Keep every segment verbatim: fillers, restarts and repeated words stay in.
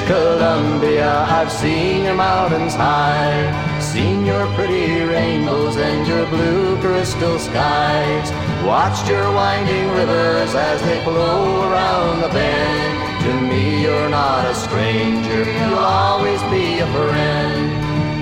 Columbia, I've seen your mountains high, seen your pretty rainbows and your blue crystal skies, watched your winding rivers as they flow around the bend. To me you're not a stranger, you'll always be a friend.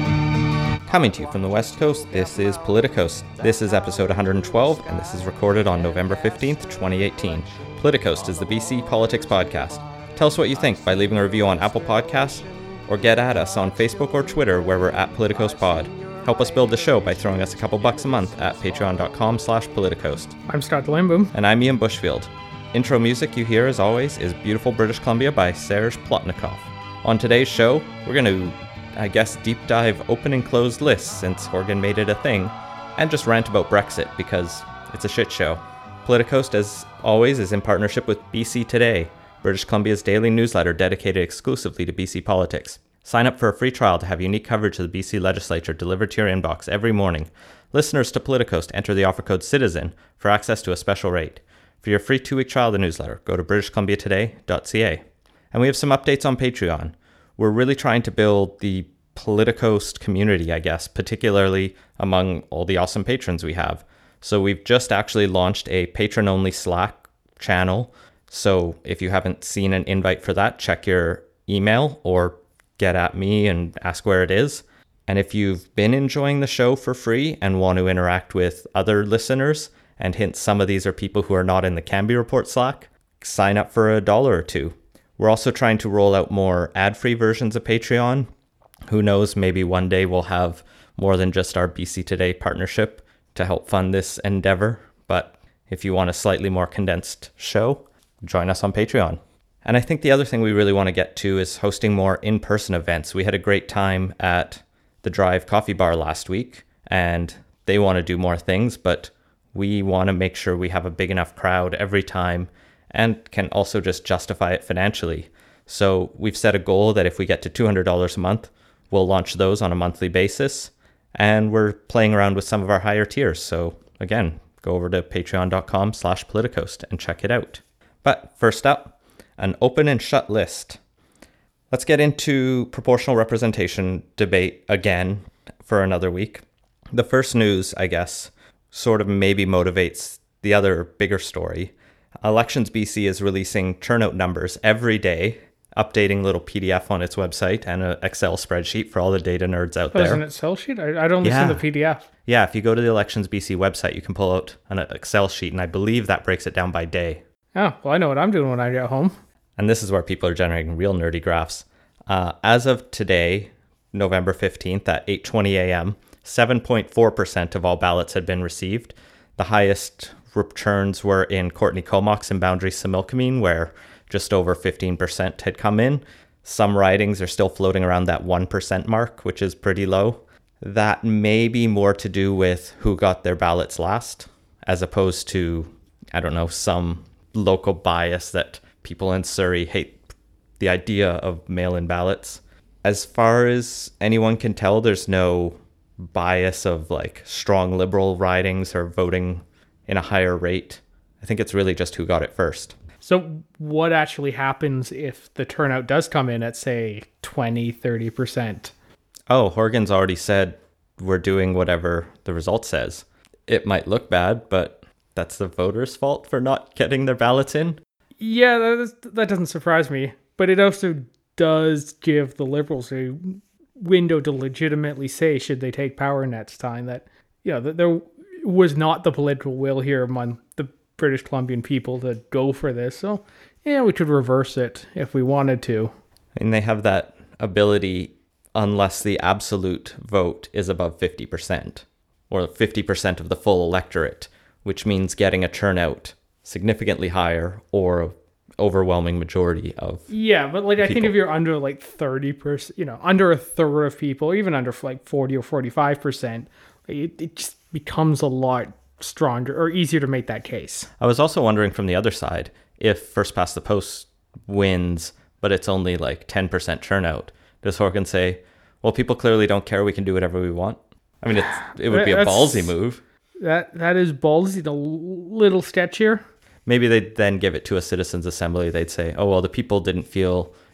Coming to you from the West Coast, this is Politicos. This is episode one hundred twelve, and this is recorded on November fifteenth, twenty eighteen. Politicos is the B C Politics Podcast. Tell us what you think by leaving a review on Apple Podcasts, or get at us on Facebook or Twitter where we're at PoliticosPod. Help us build the show by throwing us a couple bucks a month at patreon.com slash politicos. I'm Scott Limboom. And I'm Ian Bushfield. Intro music you hear, as always, is Beautiful British Columbia by Serge Plotnikov. On today's show, we're going to, I guess, deep dive open and closed lists since Horgan made it a thing, and just rant about Brexit because it's a shit show. Politicos, as always, is in partnership with B C Today, British Columbia's daily newsletter dedicated exclusively to B C politics. Sign up for a free trial to have unique coverage of the B C legislature delivered to your inbox every morning. Listeners to Politicos enter the offer code CITIZEN for access to a special rate. For your free two-week trial of the newsletter, go to british columbia today dot c a. And we have some updates on Patreon. We're really trying to build the Politicos community, I guess, particularly among all the awesome patrons we have. So we've just actually launched a patron-only Slack channel. So if you haven't seen an invite for that, check your email or get at me and ask where it is. And if you've been enjoying the show for free and want to interact with other listeners, and hint some of these are people who are not in the Canby Report Slack, sign up for a dollar or two. We're also trying to roll out more ad-free versions of Patreon. Who knows, maybe one day we'll have more than just our B C Today partnership to help fund this endeavor. But if you want a slightly more condensed show, join us on Patreon. And I think the other thing we really want to get to is hosting more in-person events. We had a great time at the Drive Coffee Bar last week, and they want to do more things, but we want to make sure we have a big enough crowd every time and can also just justify it financially. So we've set a goal that if we get to two hundred dollars a month, we'll launch those on a monthly basis. And we're playing around with some of our higher tiers. So again, go over to patreon.com slash politicos and check it out. But first up, an open and shut list. Let's get into proportional representation debate again for another week. The first news, I guess, sort of maybe motivates the other bigger story. Elections B C is releasing turnout numbers every day, updating little P D F on its website and an Excel spreadsheet for all the data nerds out oh, there. Is an Excel sheet? I, I'd only yeah. seen the P D F. Yeah, if you go to the Elections B C website, you can pull out an Excel sheet, and I believe that breaks it down by day. Oh, well, I know what I'm doing when I get home. And this is where people are generating real nerdy graphs. Uh, as of today, November fifteenth at eight twenty a.m., seven point four percent of all ballots had been received. The highest returns were in Courtney Comox and Boundary Similkameen, where just over fifteen percent had come in. Some ridings are still floating around that one percent mark, which is pretty low. That may be more to do with who got their ballots last, as opposed to, I don't know, some local bias that people in Surrey hate the idea of mail-in ballots. As far as anyone can tell, there's no bias of like strong liberal ridings or voting in a higher rate. I think it's really just who got it first. So what actually happens if the turnout does come in at, say, twenty, thirty percent? Oh, Horgan's already said we're doing whatever the result says. It might look bad, but that's the voters' fault for not getting their ballots in. Yeah, that, is, that doesn't surprise me. But it also does give the Liberals a window to legitimately say, should they take power next time, that, you know, that there was not the political will here among the British Columbian people to go for this. So, yeah, we could reverse it if we wanted to. And they have that ability unless the absolute vote is above fifty percent or fifty percent of the full electorate, which means getting a turnout significantly higher or overwhelming majority of yeah but like people. I think if you're under like thirty percent, you know, under a third of people, even under like forty or forty-five percent, it, it just becomes a lot stronger or easier to make that case. I was also wondering from the other side, if First Past the Post wins but it's only like ten percent turnout, does Horgan say, well, people clearly don't care, we can do whatever we want? I mean, it's, it would be a ballsy move. That That is ballsy, the little sketch here. Maybe they'd then give it to a citizens' assembly. They'd say, oh, well, the people didn't feel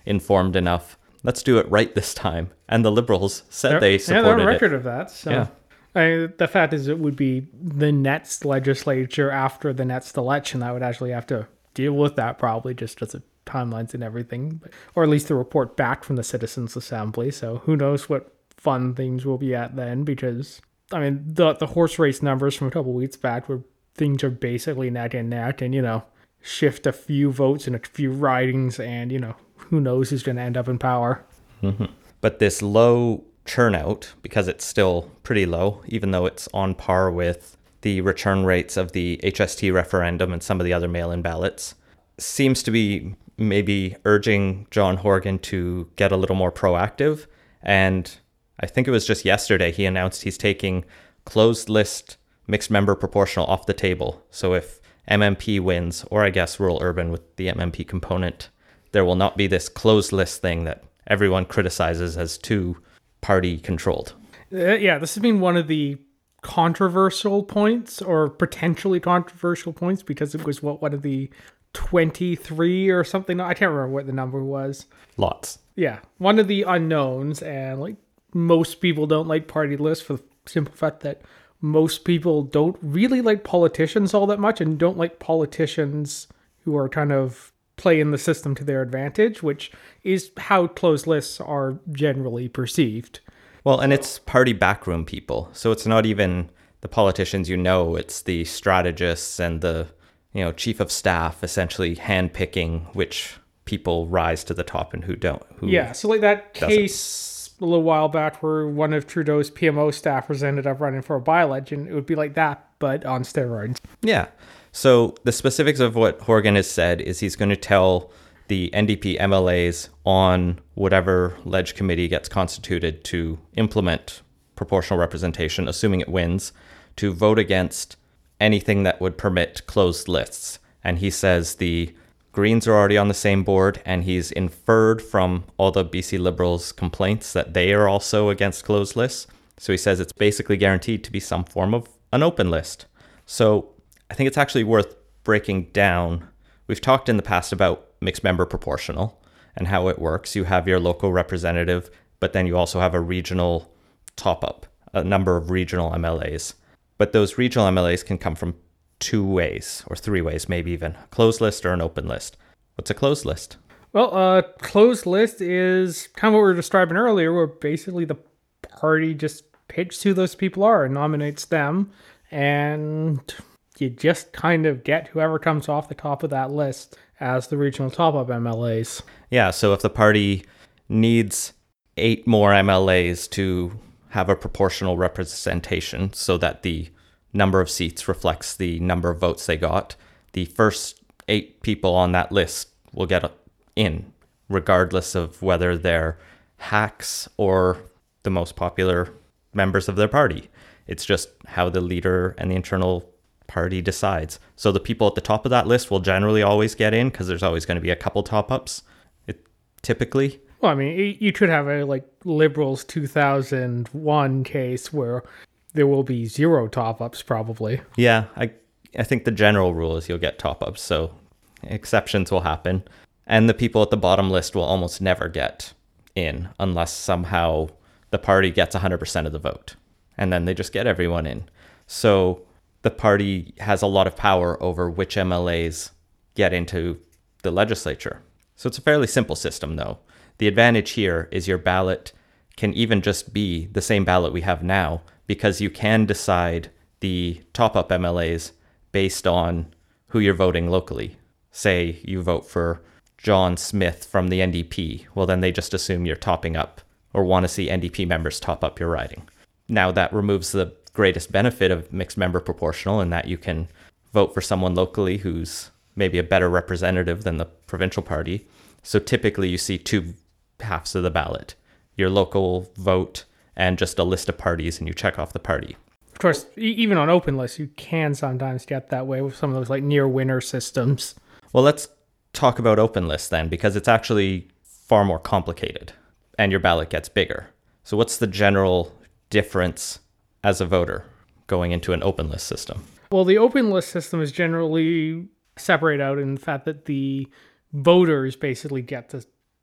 informed enough. Let's do it right this time. And the Liberals said They're, they supported yeah, they're on it. record of that. So. Yeah. I, the fact is, it would be the next legislature after the next election that would actually have to deal with that, probably just as a timelines and everything, or at least the report back from the Citizens Assembly. So who knows what fun things will be at then, because, I mean, the the horse race numbers from a couple weeks back where things are basically neck and neck, and, you know, shift a few votes and a few ridings, and, you know, who knows who's going to end up in power. Mm-hmm. But this low turnout, because it's still pretty low, even though it's on par with the return rates of the H S T referendum and some of the other mail-in ballots, seems to be maybe urging John Horgan to get a little more proactive. And I think it was just yesterday he announced he's taking closed list mixed member proportional off the table. So if M M P wins, or I guess rural urban with the M M P component, there will not be this closed list thing that everyone criticizes as too party controlled. Uh, yeah, this has been one of the controversial points, or potentially controversial points, because it was what one of the twenty-three or something. I can't remember what the number was. Lots. Yeah, one of the unknowns, and like most people don't like party lists for the simple fact that most people don't really like politicians all that much, and don't like politicians who are kind of playing the system to their advantage, which is how closed lists are generally perceived. Well, and it's party backroom people. So it's not even the politicians you know, it's the strategists and the, you know, chief of staff essentially handpicking which people rise to the top and who don't. Who yeah, so like that doesn't. case a little while back where one of Trudeau's P M O staffers ended up running for a by-election, it would be like that, but on steroids. Yeah. So the specifics of what Horgan has said is he's going to tell the N D P M L As on whatever ledge committee gets constituted to implement proportional representation, assuming it wins, to vote against anything that would permit closed lists. And he says the Greens are already on the same board, and he's inferred from all the B C Liberals' complaints that they are also against closed lists. So he says it's basically guaranteed to be some form of an open list. So I think it's actually worth breaking down. We've talked in the past about mixed member proportional and how it works. You have your local representative, but then you also have a regional top-up, a number of regional M L As. But those regional M L As can come from two ways, or three ways, maybe even. A closed list or an open list. What's a closed list? Well, a uh, closed list is kind of what we were describing earlier, where basically the party just picks who those people are and nominates them, and you just kind of get whoever comes off the top of that list as the regional top-up M L As. Yeah, so if the party needs eight more M L As to have a proportional representation so that the number of seats reflects the number of votes they got, the first eight people on that list will get in, regardless of whether they're hacks or the most popular members of their party. It's just how the leader and the internal party decides. So the people at the top of that list will generally always get in, because there's always going to be a couple top-ups, it, typically. Well, I mean, you could have a like Liberals two thousand one case where there will be zero top-ups probably. Yeah, I I think the general rule is you'll get top-ups, so exceptions will happen. And the people at the bottom list will almost never get in unless somehow the party gets one hundred percent of the vote. And then they just get everyone in. So the party has a lot of power over which M L As get into the legislature. So it's a fairly simple system, though. The advantage here is your ballot can even just be the same ballot we have now, because you can decide the top-up M L As based on who you're voting locally. Say you vote for John Smith from the N D P. Well, then they just assume you're topping up or want to see N D P members top up your riding. Now, that removes the greatest benefit of mixed member proportional in that you can vote for someone locally who's maybe a better representative than the provincial party. So typically you see two halves of the ballot, your local vote and just a list of parties, and you check off the party. Of course, e- even on open lists, you can sometimes get that way with some of those like near winner systems. Well, let's talk about open lists then, because it's actually far more complicated and your ballot gets bigger. So what's the general difference as a voter going into an open list system? Well, the open list system is generally separate out in the fact that the voters basically get to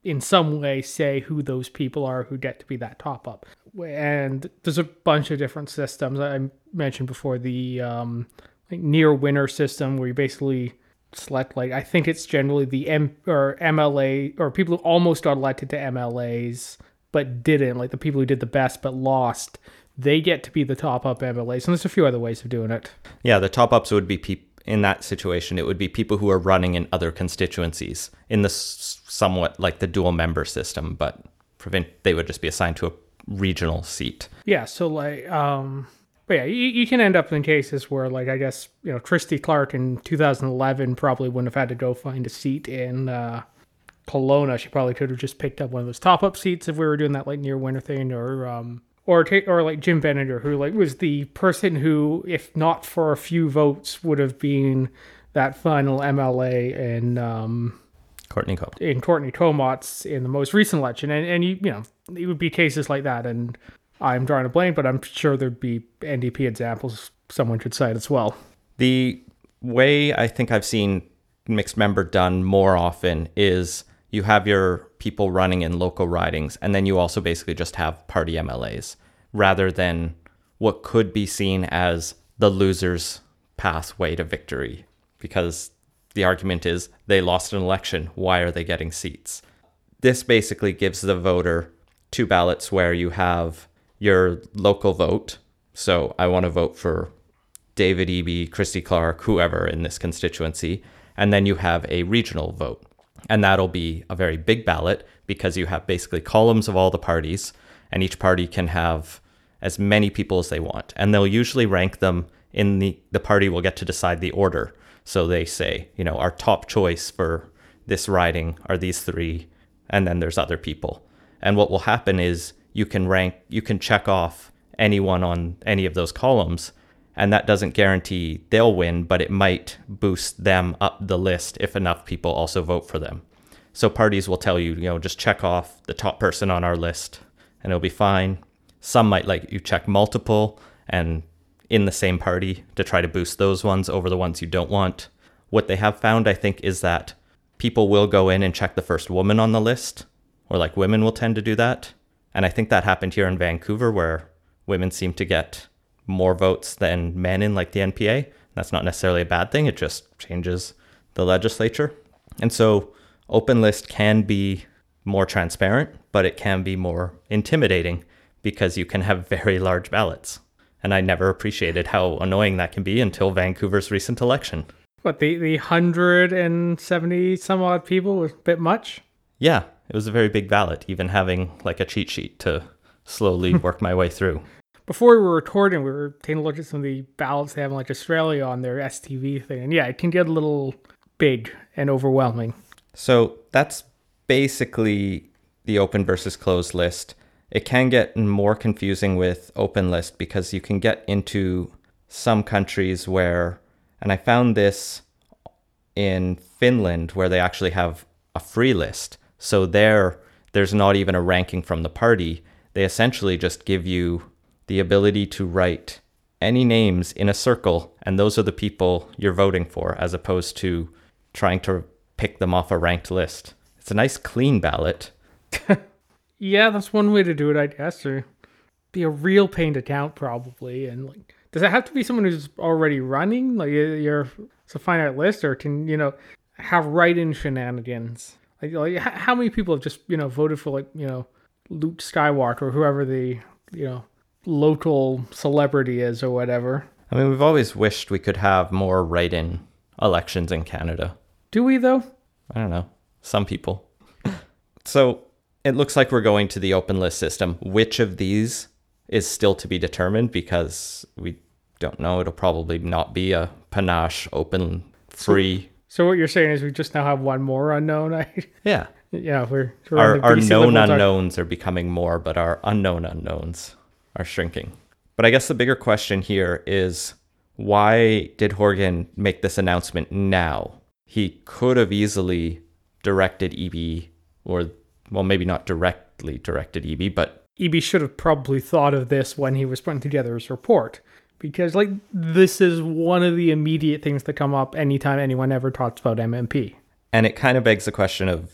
in some way say who those people are who get to be that top up. And there's a bunch of different systems. I mentioned before the um, like near winner system where you basically select, like, I think it's generally the M or M L A or people who almost got elected to M L As but didn't, like the people who did the best but lost, they get to be the top up M L As. And there's a few other ways of doing it. Yeah, the top ups would be people. In that situation, it would be people who are running in other constituencies in the s- somewhat like the dual member system, but prevent they would just be assigned to a regional seat. Yeah, so like, um, but yeah, you, you can end up in cases where, like, I guess, you know, Christy Clark in two thousand eleven probably wouldn't have had to go find a seat in uh, Kelowna. She probably could have just picked up one of those top-up seats if we were doing that, like, near winter thing, or um, Or, ta- or like Jim Benninger, who like was the person who, if not for a few votes, would have been that final M L A in um, Courtney Cope. in Courtney Comots in the most recent election, and and you you know it would be cases like that, and I'm drawing a blank, but I'm sure there'd be N D P examples someone could cite as well. The way I think I've seen mixed member done more often is you have your people running in local ridings, and then you also basically just have party M L As, rather than what could be seen as the loser's pathway to victory. Because the argument is they lost an election, why are they getting seats? This basically gives the voter two ballots where you have your local vote. So I want to vote for David Eby, Christy Clark, whoever in this constituency. And then you have a regional vote. And that'll be a very big ballot because you have basically columns of all the parties, and each party can have as many people as they want. And they'll usually rank them in the, the party will get to decide the order. So they say, you know, our top choice for this riding are these three, and then there's other people. And what will happen is you can rank, you can check off anyone on any of those columns, and that doesn't guarantee they'll win, but it might boost them up the list if enough people also vote for them. So parties will tell you, you know, just check off the top person on our list and it'll be fine. Some might like you check multiple and in the same party to try to boost those ones over the ones you don't want. What they have found, I think, is that people will go in and check the first woman on the list, or like women will tend to do that. And I think that happened here in Vancouver, where women seem to get more votes than men in like the N P A. That's not necessarily a bad thing. It just changes the legislature. And so open list can be more transparent, but it can be more intimidating because you can have very large ballots. And I never appreciated how annoying that can be until Vancouver's recent election. What, the, the one hundred seventy some odd people was a bit much? Yeah, it was a very big ballot, even having like a cheat sheet to slowly work my way through. Before we were recording, we were taking a look at some of the ballots they have in like Australia on their S T V thing. And yeah, it can get a little big and overwhelming. So that's basically the open versus closed list. It can get more confusing with open list because you can get into some countries where, and I found this in Finland, where they actually have a free list. So there, there's not even a ranking from the party. They essentially just give you the ability to write any names in a circle, and those are the people you're voting for, as opposed to trying to pick them off a ranked list. It's a nice clean ballot. Yeah, that's one way to do it, I guess. Or be a real pain to count, probably. And like, does it have to be someone who's already running? Like, you're it's a finite list, or can you know have write-in shenanigans? Like, like how many people have just you know voted for like you know Luke Skywalker or whoever the you know local celebrity is or whatever? I mean, we've always wished we could have more write-in elections in Canada. Do we though? I don't know. Some people. So it looks like we're going to the open list system. Which of these is still to be determined because we don't know. It'll probably not be a panache, open, free. So, so what you're saying is we just now have one more unknown? I, yeah. Yeah, we're... we're our our B C known unknowns are... are becoming more, but our unknown unknowns are shrinking. But I guess the bigger question here is, why did Horgan make this announcement now? He could have easily directed Eby, or, well, maybe not directly directed Eby, but... Eby should have probably thought of this when he was putting together his report. Because, like, this is one of the immediate things that come up anytime anyone ever talks about M M P. And it kind of begs the question of,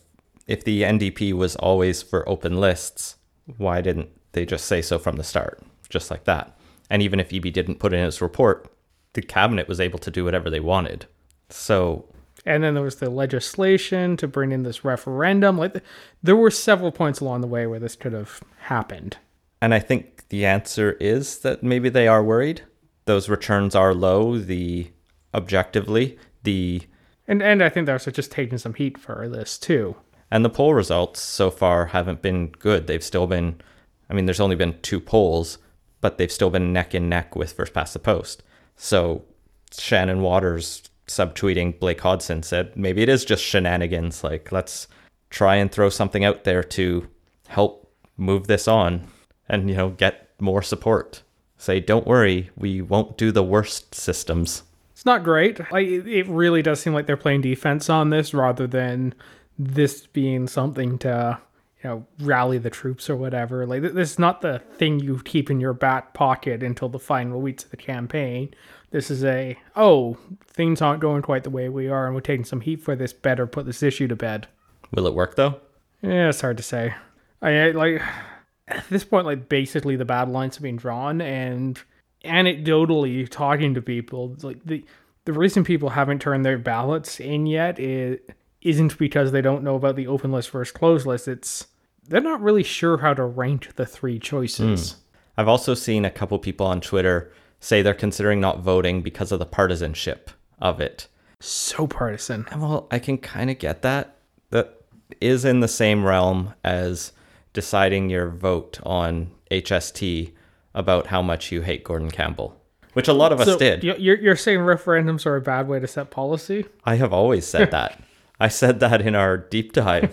if the N D P was always for open lists, why didn't they just say so from the start? Just like that. And even if Eby didn't put in his report, the cabinet was able to do whatever they wanted. So... And then there was the legislation to bring in this referendum. Like, there were several points along the way where this could have happened. And I think the answer is that maybe they are worried. Those returns are low, the objectively, the... And and I think they're also just taking some heat for this, too. And the poll results so far haven't been good. They've still been... I mean, there's only been two polls, but they've still been neck and neck with First Past the Post. So Shannon Waters... subtweeting Blake Hodson said maybe it is just shenanigans, like let's try and throw something out there to help move this on and, you know, get more support. Say, don't worry, we won't do the worst systems. It's not great. Like, it really does seem like they're playing defense on this rather than this being something to, you know, rally the troops or whatever. Like, this is not the thing you keep in your back pocket until the final weeks of the campaign. This is a, oh, things aren't going quite the way we are, and we're taking some heat for this. Better put this issue to bed. Will it work, though? Yeah, it's hard to say. I like, at this point, like, basically the battle lines have been drawn, and anecdotally talking to people, like, the the reason people haven't turned their ballots in yet is, isn't because they don't know about the open list versus closed list. It's, they're not really sure how to rank the three choices. Mm. I've also seen a couple people on Twitter say they're considering not voting because of the partisanship of it. So partisan. Well, I can kind of get that. That is in the same realm as deciding your vote on H S T about how much you hate Gordon Campbell, which a lot of us so did. You're, you're saying referendums are a bad way to set policy? I have always said that. I said that in our deep dive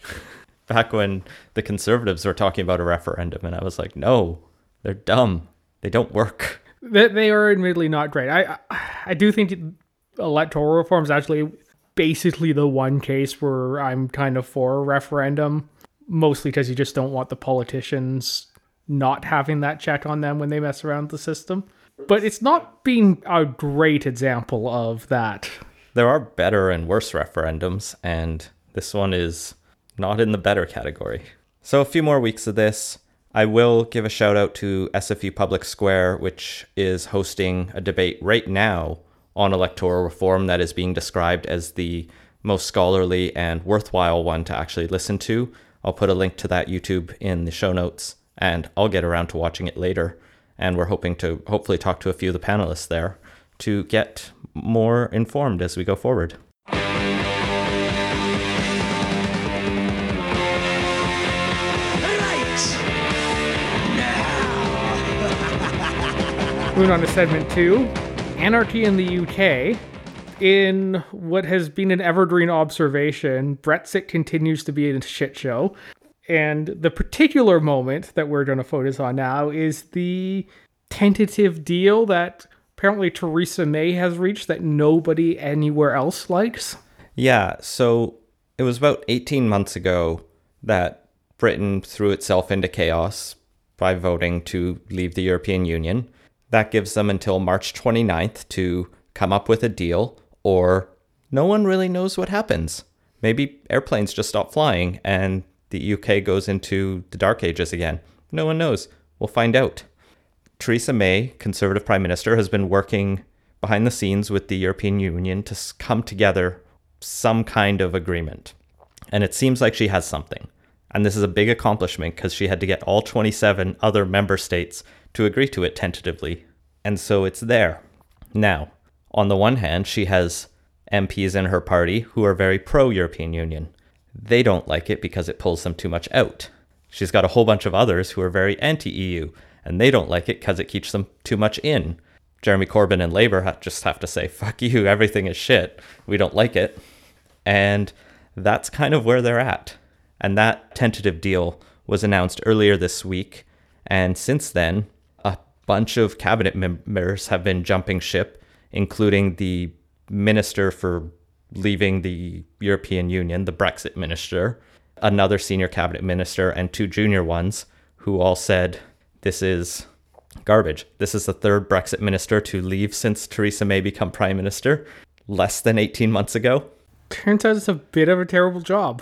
back when the Conservatives were talking about a referendum, and I was like, no, they're dumb. They don't work. They, they are admittedly not great. I, I I do think electoral reform is actually basically the one case where I'm kind of for a referendum, mostly because you just don't want the politicians not having that check on them when they mess around with the system. But it's not been a great example of that. There are better and worse referendums, and this one is not in the better category. So a few more weeks of this. I will give a shout out to S F U Public Square, which is hosting a debate right now on electoral reform that is being described as the most scholarly and worthwhile one to actually listen to. I'll put a link to that YouTube in the show notes, and I'll get around to watching it later. And we're hoping to hopefully talk to a few of the panelists there to get more informed as we go forward. Moving on to segment two, Anarchy in the U K. In what has been an evergreen observation, Brexit continues to be a shit show. And the particular moment that we're going to focus on now is the tentative deal that apparently Theresa May has reached that nobody anywhere else likes. Yeah, so it was about eighteen months ago that Britain threw itself into chaos by voting to leave the European Union. That gives them until March twenty-ninth to come up with a deal, or no one really knows what happens. Maybe airplanes just stop flying and the U K goes into the dark ages again. No one knows. We'll find out. Theresa May, Conservative Prime Minister, has been working behind the scenes with the European Union to come together some kind of agreement. And it seems like she has something. And this is a big accomplishment because she had to get all twenty-seven other member states to agree to it tentatively. And so it's there. Now, on the one hand, she has M Ps in her party who are very pro-European Union. They don't like it because it pulls them too much out. She's got a whole bunch of others who are very anti-E U, and they don't like it because it keeps them too much in. Jeremy Corbyn and Labour ha- just have to say, fuck you, everything is shit. We don't like it. And that's kind of where they're at. And that tentative deal was announced earlier this week. And since then, a bunch of cabinet members have been jumping ship, including the minister for leaving the European Union, the Brexit minister, another senior cabinet minister, and two junior ones who all said, this is garbage. This is the third Brexit minister to leave since Theresa May became prime minister less than eighteen months ago. Turns out it's a bit of a terrible job.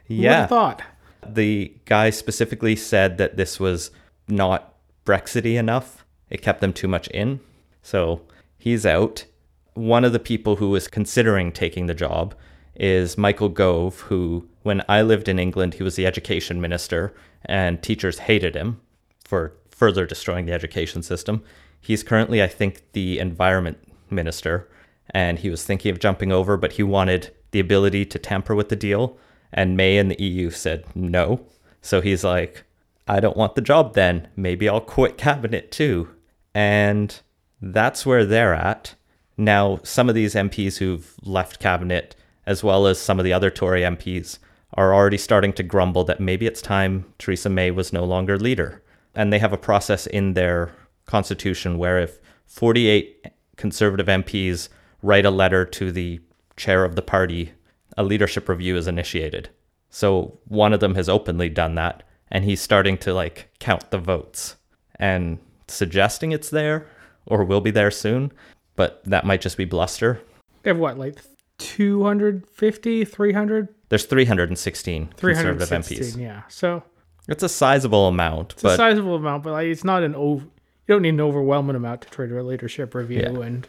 Who would Yeah. have thought? The guy specifically said that this was not Brexity enough. It kept them too much in. So he's out. One of the people who was considering taking the job is Michael Gove, who, when I lived in England, he was the education minister, and teachers hated him for further destroying the education system. He's currently, I think, the environment minister, and he was thinking of jumping over, but he wanted the ability to tamper with the deal, and May and the E U said no. So he's like, I don't want the job then. Maybe I'll quit cabinet too. And that's where they're at. Now, some of these M Ps who've left cabinet, as well as some of the other Tory M Ps, are already starting to grumble that maybe it's time Theresa May was no longer leader. And they have a process in their constitution where if forty-eight Conservative M Ps write a letter to the chair of the party, a leadership review is initiated. So one of them has openly done that, and he's starting to like count the votes and suggesting it's there or will be there soon, but that might just be bluster. They have what, like two hundred fifty, three hundred? There's three hundred sixteen Conservative M Ps. Yeah, so It's a sizable amount. it's but a sizable amount, but like, it's not an over. You don't need an overwhelming amount to trigger a leadership review, Yeah. and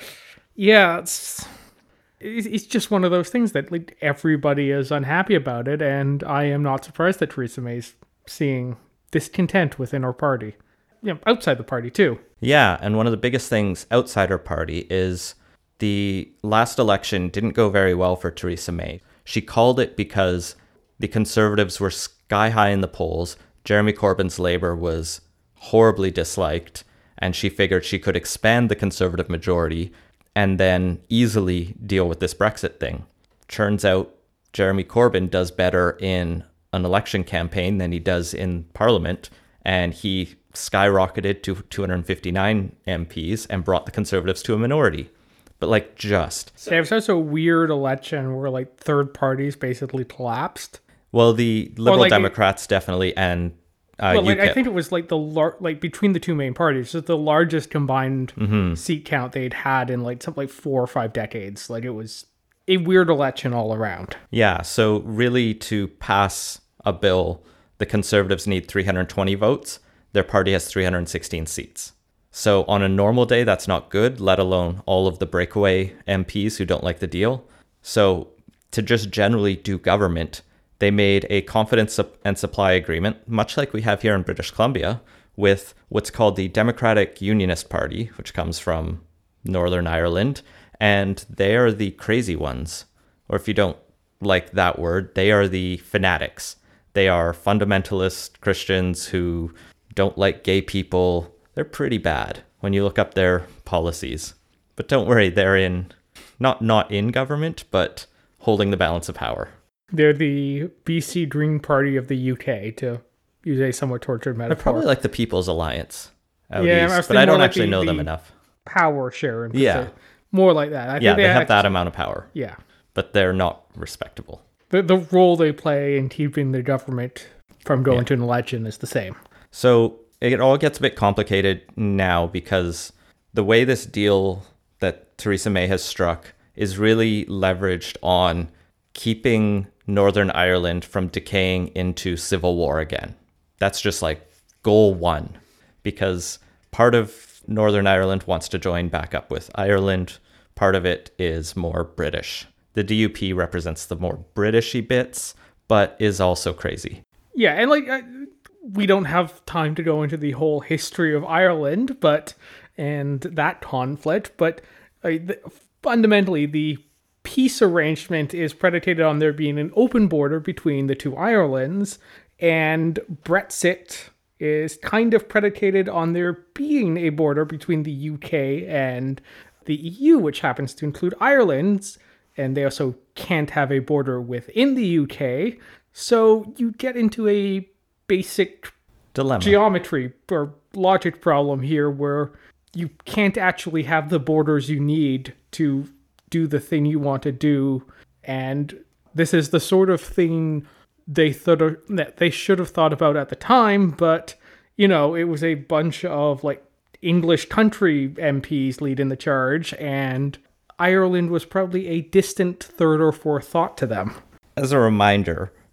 yeah, it's it's it's just one of those things that like everybody is unhappy about it, and I am not surprised that Theresa May's seeing discontent within her party, you know, outside the party too. Yeah, and one of the biggest things outside her party is the last election didn't go very well for Theresa May. She called it because the Conservatives were sky high in the polls. Jeremy Corbyn's Labour was horribly disliked, and she figured she could expand the Conservative majority and then easily deal with this Brexit thing. Turns out Jeremy Corbyn does better in an election campaign than he does in Parliament, and he skyrocketed to two hundred fifty-nine M Ps and brought the Conservatives to a minority. But like just. There was also a weird election where like third parties basically collapsed. Well, the Liberal like, Democrats definitely and uh, Well, like UKIP. I think it was like the lar- like between the two main parties, just the largest combined seat count they'd had in like something like four or five decades. Like it was a weird election all around. Yeah, so really to pass a bill, the Conservatives need three hundred twenty votes. Their party has three hundred sixteen seats. So on a normal day, that's not good, let alone all of the breakaway M Ps who don't like the deal. So to just generally do government, they made a confidence and supply agreement, much like we have here in British Columbia, with what's called the Democratic Unionist Party, which comes from Northern Ireland. And they are the crazy ones. Or if you don't like that word, they are the fanatics. They are fundamentalist Christians who don't like gay people. They're pretty bad when you look up their policies. But don't worry, they're in, not not in government, but holding the balance of power. They're the B C Green Party of the U K, to use a somewhat tortured They're metaphor. probably like the People's Alliance out Yeah, I east, was but I thinking don't more like actually the- know them the- enough. power sharing. Yeah. More like that. I Yeah, think they have act- that amount of power, Yeah. but they're not respectable. The, the role they play in keeping the government from going Yeah. to an election is the same. So it all gets a bit complicated now because the way this deal that Theresa May has struck is really leveraged on keeping Northern Ireland from decaying into civil war again. That's just like goal one, because part of Northern Ireland wants to join back up with Ireland. Part of it is more British. The D U P represents the more Britishy bits, but is also crazy. Yeah, and like I, we don't have time to go into the whole history of Ireland, but and that conflict, but uh, the, fundamentally the peace arrangement is predicated on there being an open border between the two Irelands, and Brexit is kind of predicated on there being a border between the U K and the E U, which happens to include Ireland's, and they also can't have a border within the U K. So you get into a basic Dilemma. geometry or logic problem here where you can't actually have the borders you need to do the thing you want to do. And this is the sort of thing they thought of, that they should have thought about at the time, but you know, it was a bunch of like English country M Ps leading the charge, and Ireland was probably a distant third or fourth thought to them. As a reminder,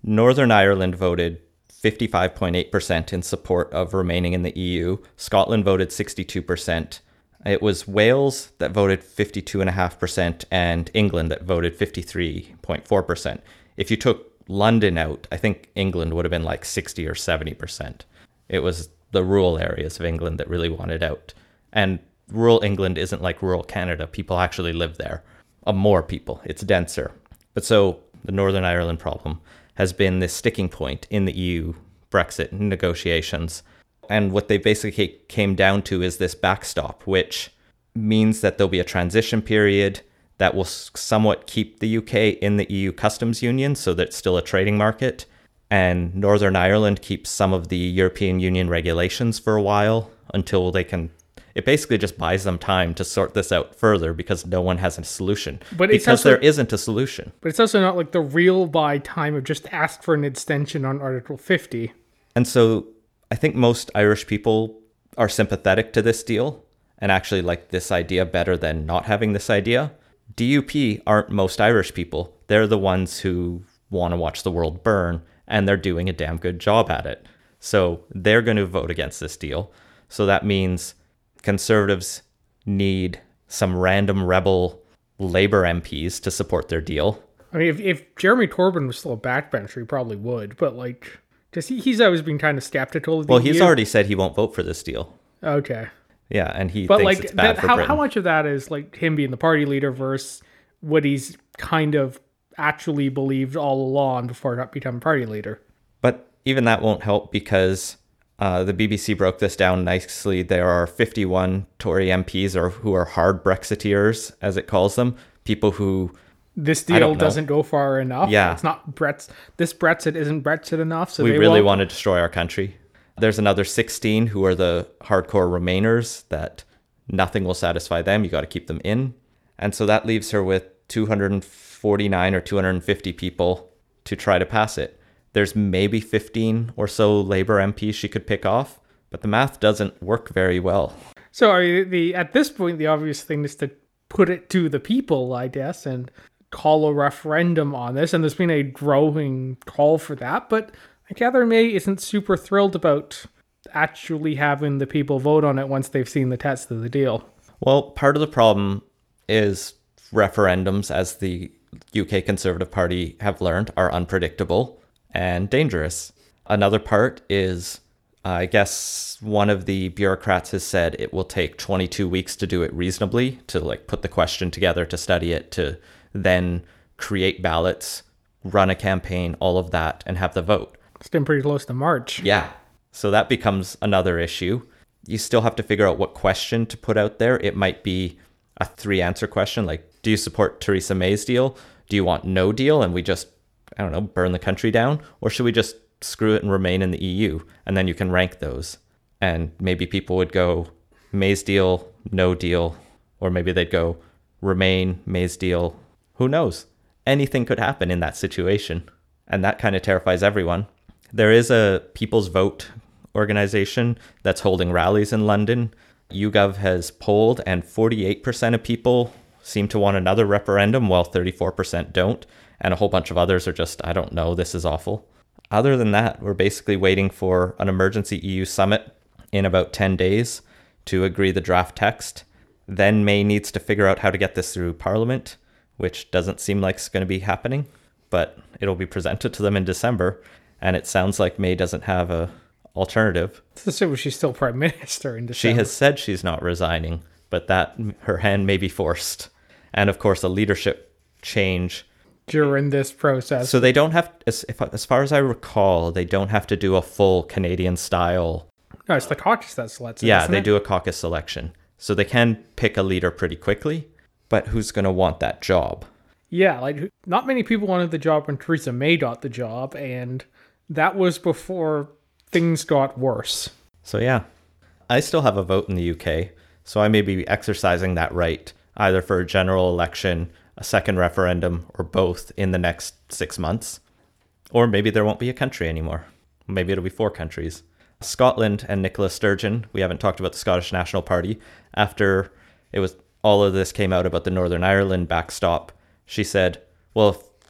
Northern Ireland voted fifty-five point eight percent in support of remaining in the E U. Scotland voted sixty-two percent. It was Wales that voted fifty-two point five percent and England that voted fifty-three point four percent. If you took London out, I think England would have been like sixty or seventy percent. It was the rural areas of England that really wanted out. And rural England isn't like rural Canada. People actually live there. Uh, more people. It's denser. But so the Northern Ireland problem has been this sticking point in the E U Brexit negotiations. And what they basically came down to is this backstop, which means that there'll be a transition period that will somewhat keep the U K in the E U customs union so that it's still a trading market. And Northern Ireland keeps some of the European Union regulations for a while until they can... It basically just buys them time to sort this out further because no one has a solution. But it's because also, there isn't a solution. But it's also not like the real buy time of just ask for an extension on Article fifty. And so I think most Irish people are sympathetic to this deal and actually like this idea better than not having this idea. D U P aren't most Irish people. They're the ones who want to watch the world burn, and they're doing a damn good job at it. So they're going to vote against this deal. So that means Conservatives need some random rebel Labour M Ps to support their deal. I mean, if, if Jeremy Corbyn was still a backbencher, he probably would. But, like, just he, he's always been kind of skeptical of the Well, he's E U. already said he won't vote for this deal. Okay. Yeah, and he But, thinks like, it's bad that, for how, Britain. how much of that is, like, him being the party leader versus what he's kind of actually believed all along before becoming party leader? But even that won't help because uh, the B B C broke this down nicely. There are fifty-one Tory M Ps or who are hard Brexiteers, as it calls them, people who... This I deal don't know. doesn't go far enough. Yeah. It's not Brett's. This Brexit isn't Brexit enough. So we they really won't. want to destroy our country. There's another sixteen who are the hardcore Remainers that nothing will satisfy them. You got to keep them in. And so that leaves her with two hundred forty-nine or two hundred fifty people to try to pass it. There's maybe fifteen or so Labour M Ps she could pick off, but the math doesn't work very well. So are you, the at this point, the obvious thing is to put it to the people, I guess, and call a referendum on this. And there's been a growing call for that. But Catherine May isn't super thrilled about actually having the people vote on it once they've seen the text of the deal. Well, part of the problem is referendums, as the U K Conservative Party have learned, are unpredictable and dangerous. Another part is, uh, I guess one of the bureaucrats has said it will take twenty-two weeks to do it reasonably, to like put the question together, to study it, to then create ballots, run a campaign, all of that, and have the vote. It's been pretty close to March. Yeah. So that becomes another issue. You still have to figure out what question to put out there. It might be a three answer question, like, do you support Theresa May's deal? Do you want no deal and we just, I don't know, burn the country down? Or should we just screw it and remain in the E U? And then you can rank those. And maybe people would go May's deal, no deal. Or maybe they'd go remain, May's deal. Who knows? Anything could happen in that situation. And that kind of terrifies everyone. There is a People's Vote organization that's holding rallies in London. YouGov has polled, and forty-eight percent of people seem to want another referendum, while thirty-four percent don't. And a whole bunch of others are just, I don't know, this is awful. Other than that, we're basically waiting for an emergency E U summit in about ten days to agree the draft text. Then May needs to figure out how to get this through Parliament, which doesn't seem like it's going to be happening, but it'll be presented to them in December. And it sounds like May doesn't have a alternative. So she's still prime minister in December. She has said she's not resigning, but that her hand may be forced. And of course, a leadership change during this process. So they don't have, as, if, as far as I recall, they don't have to do a full Canadian style. No, it's the caucus that selects it. Yeah, isn't they it? do a caucus selection. So they can pick a leader pretty quickly, but who's going to want that job? Yeah, like not many people wanted the job when Theresa May got the job, and that was before things got worse. So yeah, I still have a vote in the U K, so I may be exercising that right either for a general election, a second referendum, or both in the next six months. Or maybe there won't be a country anymore. Maybe it'll be four countries. Scotland and Nicola Sturgeon, we haven't talked about the Scottish National Party, after it was all of this came out about the Northern Ireland backstop, she said, well, if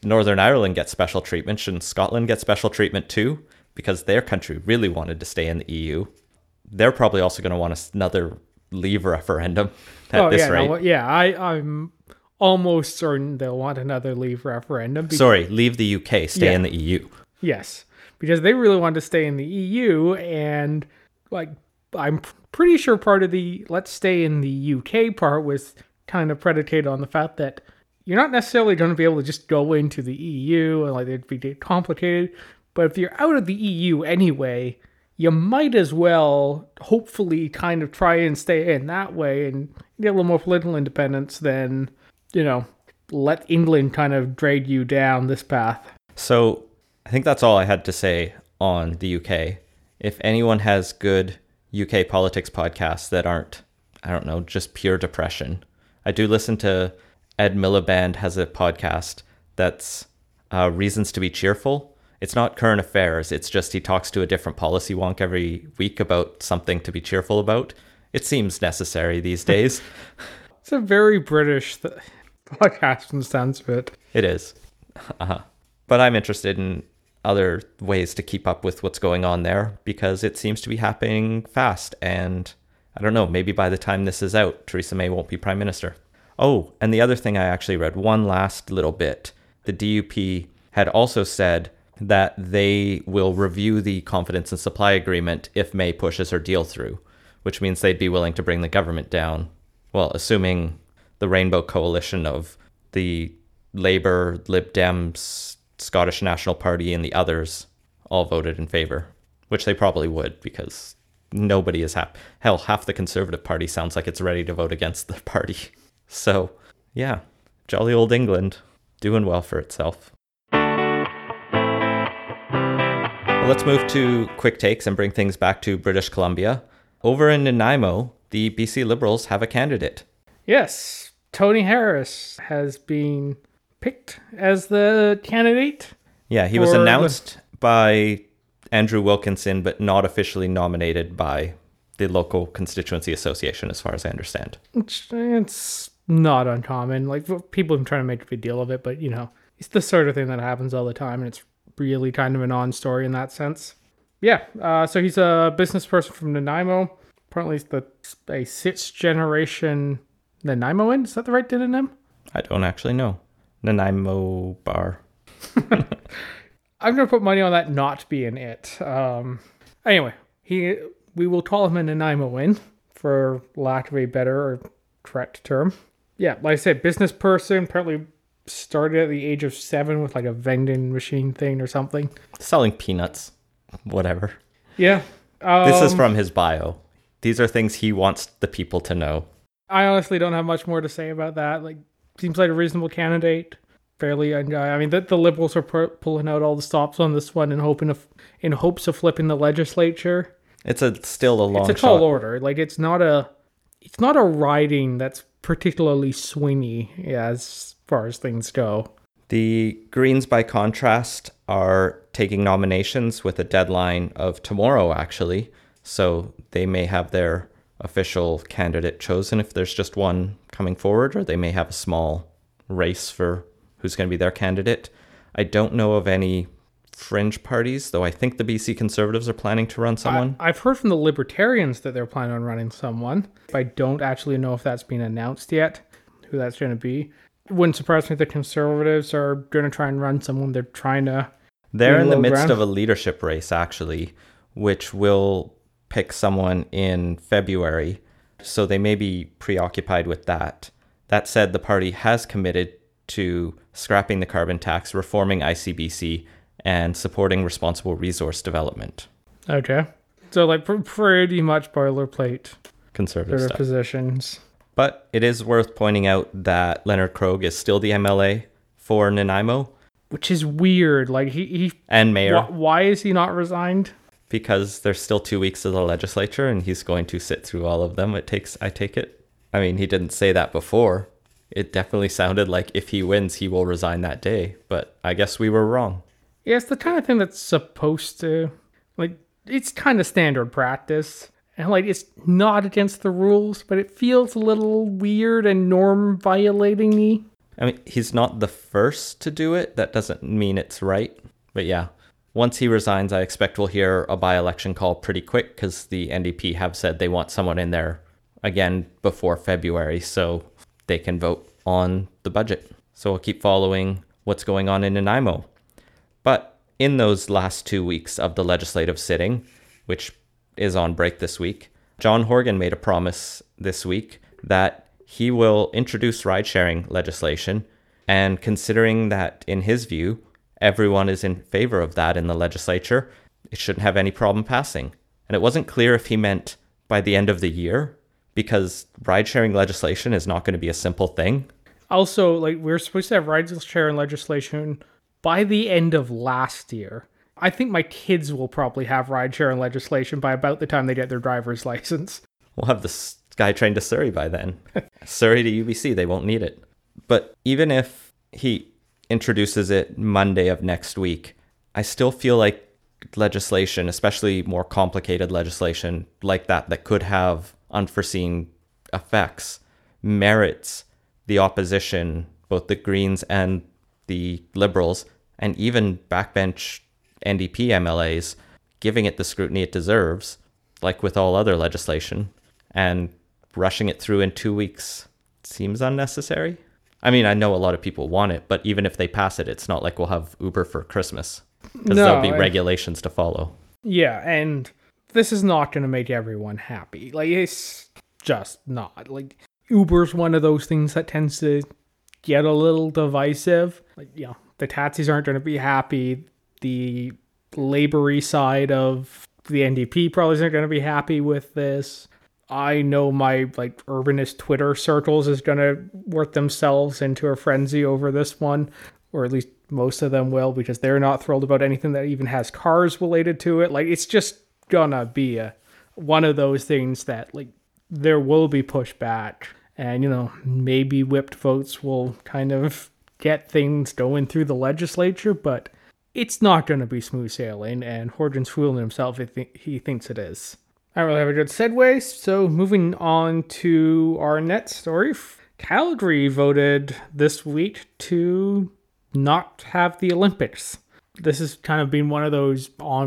Northern Ireland gets special treatment, shouldn't Scotland get special treatment too? Because their country really wanted to stay in the E U. They're probably also going to want another leave referendum at oh, this yeah, rate. No, yeah, I, I'm almost certain they'll want another leave referendum. Because, Sorry, leave the U K, stay yeah, in the E U. Yes, because they really wanted to stay in the E U, and like I'm pretty sure part of the let's stay in the U K part was kind of predicated on the fact that you're not necessarily going to be able to just go into the E U and like it'd be complicated. But if you're out of the E U anyway, you might as well hopefully kind of try and stay in that way and get a little more political independence than, you know, let England kind of drag you down this path. So I think that's all I had to say on the U K. If anyone has good U K politics podcasts that aren't, I don't know, just pure depression. I do listen to Ed Miliband has a podcast that's uh, Reasons to be Cheerful. It's not current affairs. It's just he talks to a different policy wonk every week about something to be cheerful about. It seems necessary these days. It's a very British th- podcast in the sense of it. It is. Uh-huh. But I'm interested in other ways to keep up with what's going on there because it seems to be happening fast. And I don't know, maybe by the time this is out, Theresa May won't be prime minister. Oh, and the other thing I actually read, one last little bit. The D U P had also said that they will review the confidence and supply agreement if May pushes her deal through, which means they'd be willing to bring the government down. Well, assuming the Rainbow Coalition of the Labour, Lib Dems, Scottish National Party, and the others all voted in favour, which they probably would because nobody is happy. Hell, half the Conservative Party sounds like it's ready to vote against the party. So, yeah, jolly old England doing well for itself. Well, let's move to quick takes and bring things back to British Columbia. Over in Nanaimo, the B C Liberals have a candidate. Yes, Tony Harris has been picked as the candidate. Yeah, he was announced the... by Andrew Wilkinson, but not officially nominated by the local constituency association, as far as I understand. It's, it's not uncommon. Like, people have been trying to make a big deal of it, but, you know, it's the sort of thing that happens all the time, and it's really kind of a non-story in that sense. Yeah, uh, so he's a business person from Nanaimo. Apparently he's the, a sixth generation Nanaimoan. Is that the right demonym? I don't actually know. Nanaimo bar. I'm going to put money on that not being it. Um, anyway, he we will call him a Nanaimoan, for lack of a better or correct term. Yeah, like I said, business person, apparently started at the age of seven with like a vending machine thing or something. Selling peanuts. Whatever. Yeah. Um, this is from his bio. These are things he wants the people to know. I honestly don't have much more to say about that. Like, seems like a reasonable candidate. Fairly, I mean, the, the Liberals are pu- pulling out all the stops on this one and hoping of, in hopes of flipping the legislature. It's a still a long shot. It's a tall shot. order. Like, it's not a, it's not a riding that's particularly swingy as far as things go. The Greens, by contrast, are taking nominations with a deadline of tomorrow, actually. So they may have their official candidate chosen if there's just one coming forward, or they may have a small race for who's going to be their candidate. I don't know of any fringe parties, though I think the B C Conservatives are planning to run someone. I, I've heard from the Libertarians that they're planning on running someone. I don't actually know if that's been announced yet, who that's going to be. It wouldn't surprise me if the Conservatives are going to try and run someone. They're trying to... They're in the midst ground. of a leadership race, actually, which will pick someone in February. So they may be preoccupied with that. That said, the party has committed to scrapping the carbon tax, reforming I C B C, and supporting responsible resource development. Okay. So, like, pretty much boilerplate conservative sort of stuff. positions. But it is worth pointing out that Leonard Krogh is still the M L A for Nanaimo. Which is weird. Like, he... he and mayor. Wh- why is he not resigned? Because there's still two weeks of the legislature, and he's going to sit through all of them. It takes, I take it. I mean, he didn't say that before. It definitely sounded like if he wins, he will resign that day. But I guess we were wrong. Yeah, it's the kind of thing that's supposed to... Like, it's kind of standard practice. And, like, it's not against the rules, but it feels a little weird and norm-violating-y. I mean, he's not the first to do it. That doesn't mean it's right. But yeah, once he resigns, I expect we'll hear a by-election call pretty quick because the N D P have said they want someone in there again before February so they can vote on the budget. So we'll keep following what's going on in Nanaimo. But in those last two weeks of the legislative sitting, which is on break this week, John Horgan made a promise this week that he will introduce ride-sharing legislation, and considering that, in his view, everyone is in favor of that in the legislature, it shouldn't have any problem passing. And it wasn't clear if he meant by the end of the year, because ride-sharing legislation is not going to be a simple thing. Also, like, we're supposed to have ride-sharing legislation by the end of last year. I think my kids will probably have ride-sharing legislation by about the time they get their driver's license. We'll have the SkyTrain to Surrey by then. Surrey to U B C, they won't need it. But even if he introduces it Monday of next week, I still feel like legislation, especially more complicated legislation like that, that could have unforeseen effects, merits the opposition, both the Greens and the Liberals, and even backbench N D P M L As, giving it the scrutiny it deserves, like with all other legislation, and rushing it through in two weeks seems unnecessary. I mean, I know a lot of people want it, but even if they pass it, it's not like we'll have Uber for Christmas, because No, there'll be I- regulations to follow. Yeah, and this is not going to make everyone happy. Like, it's just not. Like, Uber's one of those things that tends to get a little divisive. Like, you know, the taxis aren't going to be happy. The labor-y side of the N D P probably isn't going to be happy with this. I know my, like, urbanist Twitter circles is going to work themselves into a frenzy over this one, or at least most of them will, because they're not thrilled about anything that even has cars related to it. Like, it's just gonna be a one of those things that, like, there will be pushback, and, you know, maybe whipped votes will kind of get things going through the legislature, but it's not going to be smooth sailing, and Horgan's fooling himself if he he thinks it is. I don't really have a good segue, so moving on to our next story. Calgary voted this week to not have the Olympics. This has kind of been one of those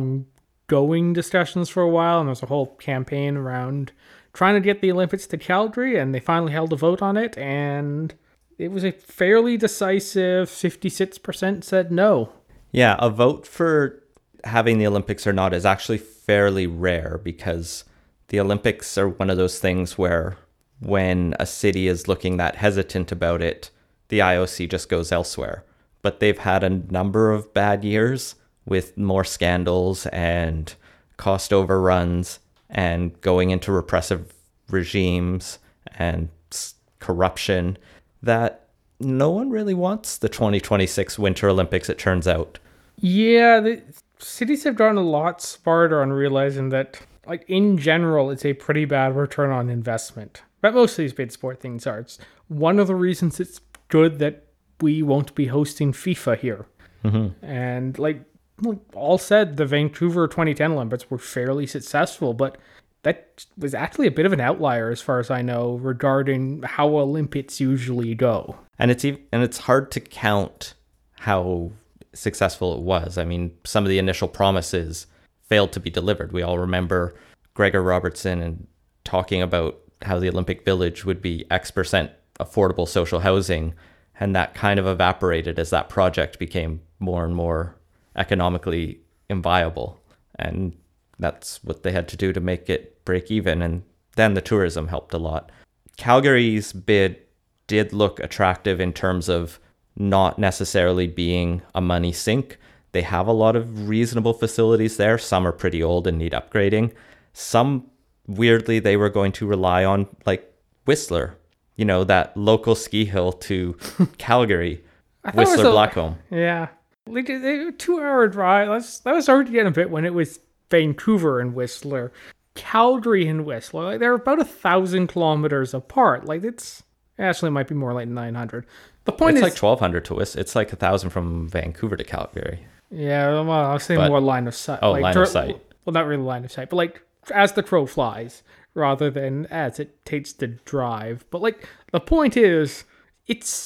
ongoing discussions for a while, and there's a whole campaign around trying to get the Olympics to Calgary, and they finally held a vote on it, and it was a fairly decisive fifty-six percent said no. Yeah, a vote for having the Olympics or not is actually fairly rare, because the Olympics are one of those things where when a city is looking that hesitant about it, the I O C just goes elsewhere. But they've had a number of bad years with more scandals and cost overruns and going into repressive regimes and s- corruption that no one really wants the twenty twenty-six Winter Olympics, it turns out. Yeah, the cities have gotten a lot smarter on realizing that, like, in general, it's a pretty bad return on investment. But most of these big sport things are. It's one of the reasons it's good that we won't be hosting FIFA here. Mm-hmm. And, like, like, all said, the Vancouver twenty ten Olympics were fairly successful, but that was actually a bit of an outlier, as far as I know, regarding how Olympics usually go. And it's even, and it's hard to count how successful it was. I mean, some of the initial promises failed to be delivered. We all remember Gregor Robertson and talking about how the Olympic Village would be X percent affordable social housing, and that kind of evaporated as that project became more and more economically inviable. And that's what they had to do to make it break even. And then the tourism helped a lot. Calgary's bid did look attractive in terms of not necessarily being a money sink. They have a lot of reasonable facilities there. Some are pretty old and need upgrading. Some, weirdly, they were going to rely on, like, Whistler, you know, that local ski hill to Calgary, I thought it was Whistler a- Blackcomb. Yeah. Like, a two-hour drive. That's, that was starting to get a bit when it was Vancouver and Whistler. Calgary and Whistler, like, they're about a thousand kilometers apart. Like, it's actually it might be more like nine hundred. The point It's is, like twelve hundred to Whistler. It's like one thousand from Vancouver to Calgary. yeah, well, I was saying But- more line of sight. Oh, like, line of dir- sight. Well, not really line of sight, but like as the crow flies, rather than as it takes to drive. But like the point is, it's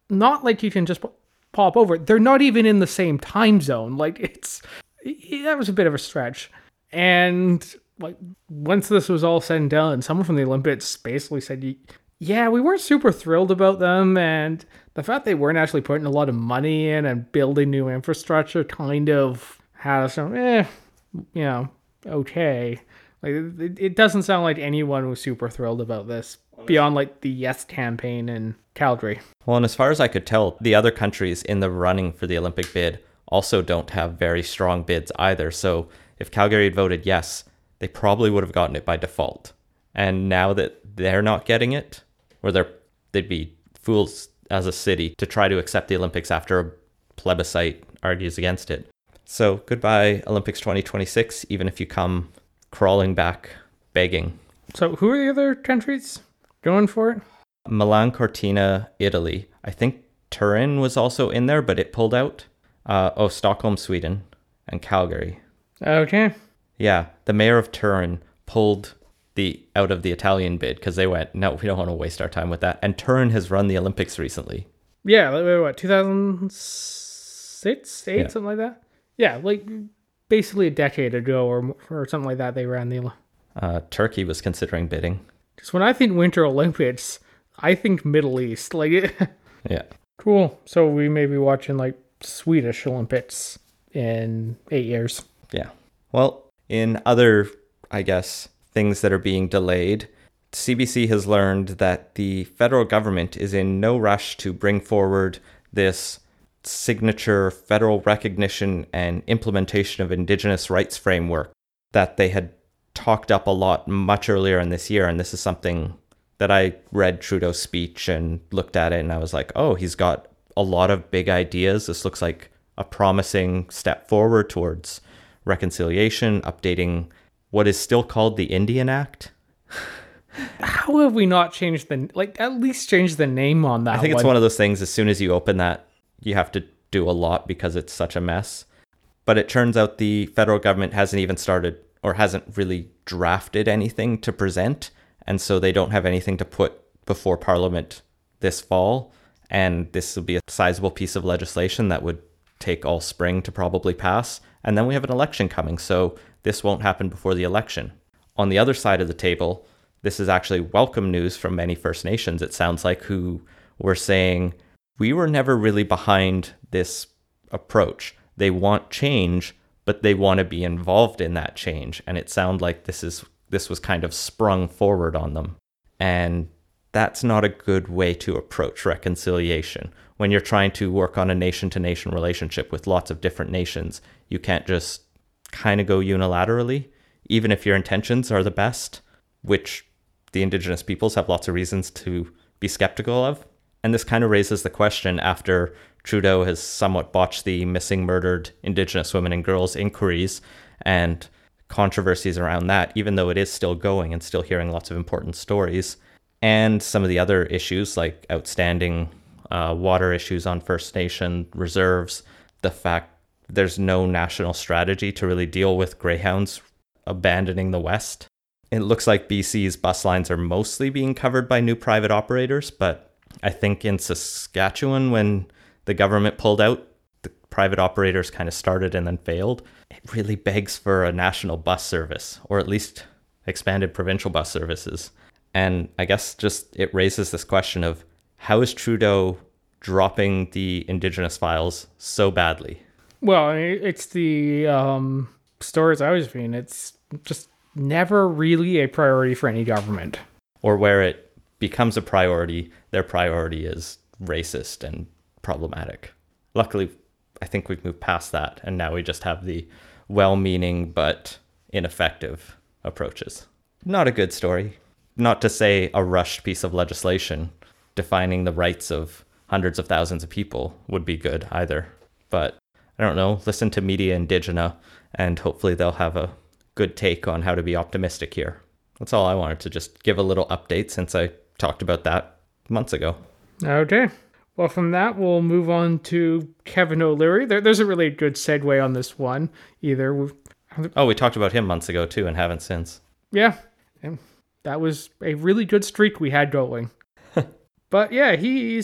not like you can just pop over. They're not even in the same time zone. Like, it's, that was a bit of a stretch. And like, once this was all said and done, someone from the Olympics basically said, yeah, we weren't super thrilled about them, and the fact they weren't actually putting a lot of money in and building new infrastructure kind of had some, eh, you know, okay. Like, it, it doesn't sound like anyone was super thrilled about this, beyond like the Yes campaign in Calgary. Well, and as far as I could tell, the other countries in the running for the Olympic bid also don't have very strong bids either. So if Calgary had voted yes, they probably would have gotten it by default. And now that they're not getting it, or they're, they'd be fools as a city to try to accept the Olympics after a plebiscite argues against it. So goodbye, Olympics twenty twenty-six, even if you come crawling back, begging. So who are the other countries going for it? Milan Cortina, Italy. I think Turin was also in there, but it pulled out. Uh, oh, Stockholm, Sweden, and Calgary. Okay. Yeah, the mayor of Turin pulled the out of the Italian bid because they went, no, we don't want to waste our time with that. And Turin has run the Olympics recently. Yeah, like, what, two thousand six, eight, Yeah. something like that? Yeah, like basically a decade ago or or something like that they ran the... Uh, Turkey was considering bidding. Because when I think Winter Olympics, I think Middle East. Like, Yeah. cool. So we may be watching like Swedish Olympics in eight years. Yeah. Well, in other, I guess, things that are being delayed, C B C has learned that the federal government is in no rush to bring forward this signature federal recognition and implementation of Indigenous rights framework that they had talked up a lot much earlier in this year. And this is something that I read Trudeau's speech and looked at it and I was like, oh, he's got a lot of big ideas. This looks like a promising step forward towards reconciliation, updating what is still called the Indian Act. How have we not changed the... Like, at least change the name on that I think one. it's one of those things, as soon as you open that, you have to do a lot because it's such a mess. But it turns out the federal government hasn't even started or hasn't really drafted anything to present. And so they don't have anything to put before Parliament this fall. And this will be a sizable piece of legislation that would take all spring to probably pass. And then we have an election coming. So this won't happen before the election. On the other side of the table, this is actually welcome news from many First Nations, it sounds like, who were saying, we were never really behind this approach. They want change, but they want to be involved in that change. And it sounded like this is this was kind of sprung forward on them. And that's not a good way to approach reconciliation. When you're trying to work on a nation-to-nation relationship with lots of different nations, you can't just kind of go unilaterally, even if your intentions are the best, which the Indigenous peoples have lots of reasons to be skeptical of. And this kind of raises the question after Trudeau has somewhat botched the missing murdered Indigenous women and girls inquiries and controversies around that, even though it is still going and still hearing lots of important stories. And some of the other issues like outstanding uh, water issues on First Nation reserves, the fact there's no national strategy to really deal with greyhounds abandoning the West. It looks like B C's bus lines are mostly being covered by new private operators, but I think in Saskatchewan, when the government pulled out, the private operators kind of started and then failed. It really begs for a national bus service, or at least expanded provincial bus services. And I guess just it raises this question of how is Trudeau dropping the Indigenous files so badly? Well, it's the um, stories I was reading. It's just never really a priority for any government. Or where it becomes a priority, their priority is racist and problematic. Luckily, I think we've moved past that, and now we just have the well-meaning but ineffective approaches. Not a good story. Not to say a rushed piece of legislation defining the rights of hundreds of thousands of people would be good either. But I don't know, listen to Media Indigena, and hopefully they'll have a good take on how to be optimistic here. That's all I wanted to just give a little update since I talked about that months ago. Okay. Well, from that, we'll move on to Kevin O'Leary. There, there's a really good segue on this one either. We've, oh, we talked about him months ago too and haven't since. Yeah. And that was a really good streak we had going. But yeah, he's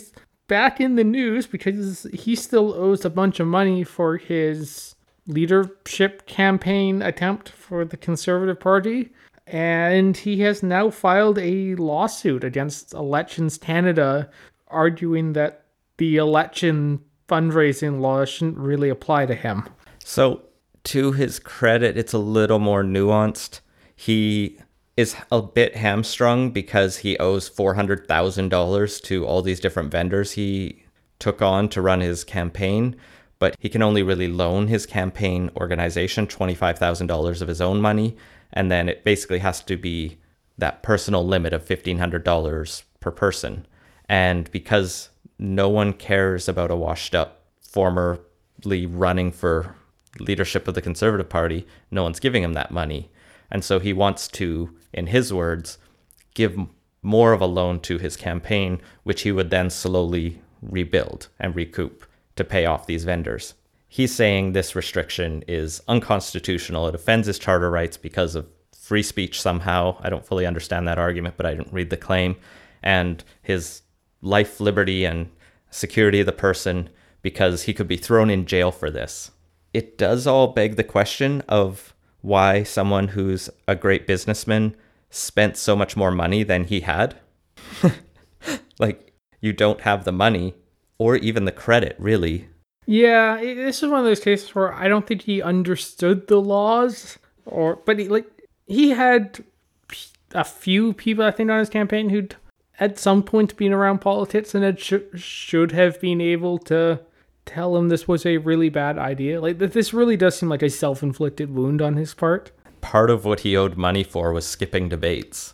back in the news because he still owes a bunch of money for his leadership campaign attempt for the Conservative Party. And he has now filed a lawsuit against Elections Canada, arguing that the election fundraising law shouldn't really apply to him. So, to his credit, it's a little more nuanced. He is a bit hamstrung because he owes four hundred thousand dollars to all these different vendors he took on to run his campaign, but he can only really loan his campaign organization twenty-five thousand dollars of his own money, and then it basically has to be that personal limit of fifteen hundred dollars per person. And because no one cares about a washed-up, formerly running for leadership of the Conservative Party, no one's giving him that money. And so he wants to, in his words, give more of a loan to his campaign, which he would then slowly rebuild and recoup to pay off these vendors. He's saying this restriction is unconstitutional. It offends his charter rights because of free speech somehow. I don't fully understand that argument, but I didn't read the claim. And his life, liberty, and security of the person, because he could be thrown in jail for this. It does all beg the question of why someone who's a great businessman spent so much more money than he had. Like, you don't have the money or even the credit, really. Yeah, it- this is one of those cases where I don't think he understood the laws, or but he, like he had a few people I think on his campaign who'd at some point been around politics and had sh- should have been able to tell him this was a really bad idea. Like, this really does seem like a self-inflicted wound on his part. Part of what he owed money for was skipping debates.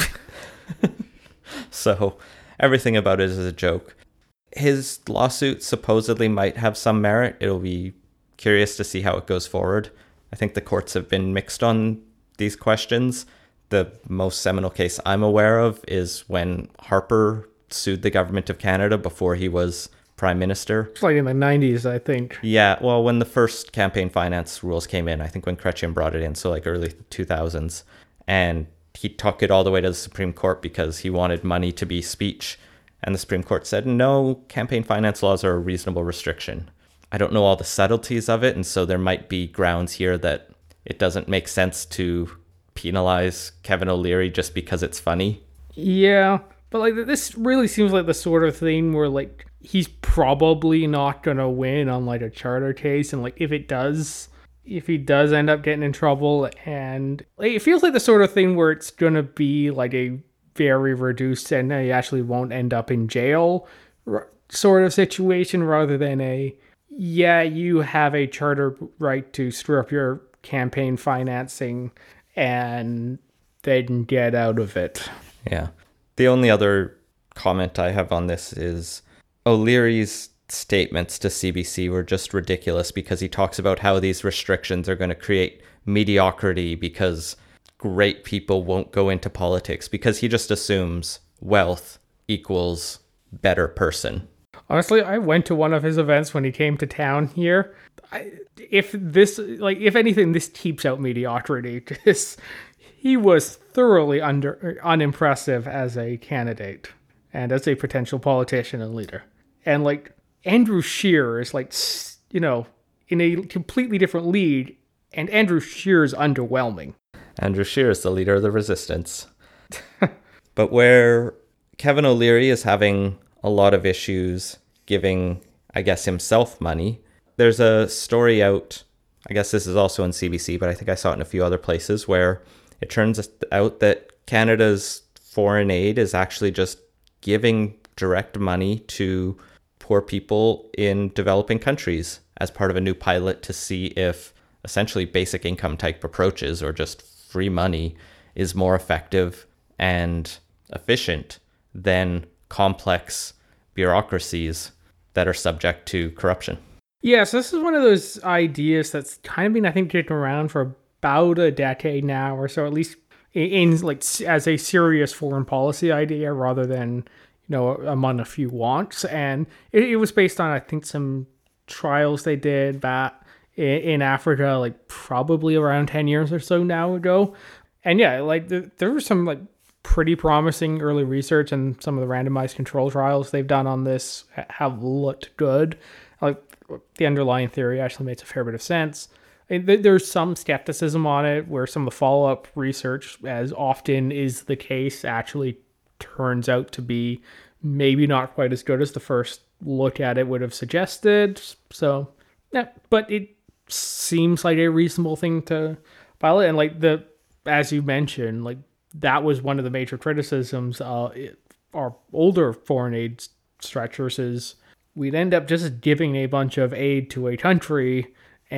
So everything about it is a joke. His lawsuit supposedly might have some merit. It'll be curious to see how it goes forward. I think the courts have been mixed on these questions. The most seminal case I'm aware of is when Harper sued the government of Canada before he was prime minister. It's like in the nineties, I think. Yeah, well, when the first campaign finance rules came in, I think when Chrétien brought it in, so like early two thousands, and he took it all the way to the Supreme Court because he wanted money to be speech, and the Supreme Court said, no, campaign finance laws are a reasonable restriction. I don't know all the subtleties of it, and so there might be grounds here that it doesn't make sense to penalize Kevin O'Leary just because it's funny. Yeah, but like this really seems like the sort of thing where like he's probably not gonna win on like a charter case, and like if it does, if he does end up getting in trouble, and like, it feels like the sort of thing where it's gonna be like a very reduced and he actually won't end up in jail r- sort of situation, rather than a yeah you have a charter right to screw up your campaign financing and then get out of it. Yeah. The only other comment I have on this is O'Leary's statements to C B C were just ridiculous because he talks about how these restrictions are going to create mediocrity because great people won't go into politics, because he just assumes wealth equals better person. Honestly, I went to one of his events when he came to town here. I, if this, like, if anything, this keeps out mediocrity, because he was thoroughly under unimpressive as a candidate and as a potential politician and leader. And like Andrew Scheer is like, you know, in a completely different league, and Andrew Scheer is underwhelming. Andrew Scheer is the leader of the resistance. But where Kevin O'Leary is having a lot of issues giving, I guess, himself money, there's a story out, I guess this is also in C B C, but I think I saw it in a few other places, where it turns out that Canada's foreign aid is actually just giving direct money to poor people in developing countries as part of a new pilot to see if essentially basic income type approaches or just free money is more effective and efficient than complex bureaucracies that are subject to corruption. Yeah, so this is one of those ideas that's kind of been, I think, kicking around for about a decade now or so, at least in, in like as a serious foreign policy idea rather than, you know, among a few wants. And it, it was based on, I think, some trials they did back in, in Africa, like probably around ten years or so now ago. And yeah, like the, there were some like pretty promising early research, and some of the randomized control trials they've done on this have looked good. Like, the underlying theory actually makes a fair bit of sense. There's some skepticism on it, where some of the follow-up research, as often is the case, actually turns out to be maybe not quite as good as the first look at it would have suggested. So, yeah, but it seems like a reasonable thing to pilot. And like the, as you mentioned, like that was one of the major criticisms uh, it, our older foreign aid stretchers is we'd end up just giving a bunch of aid to a country,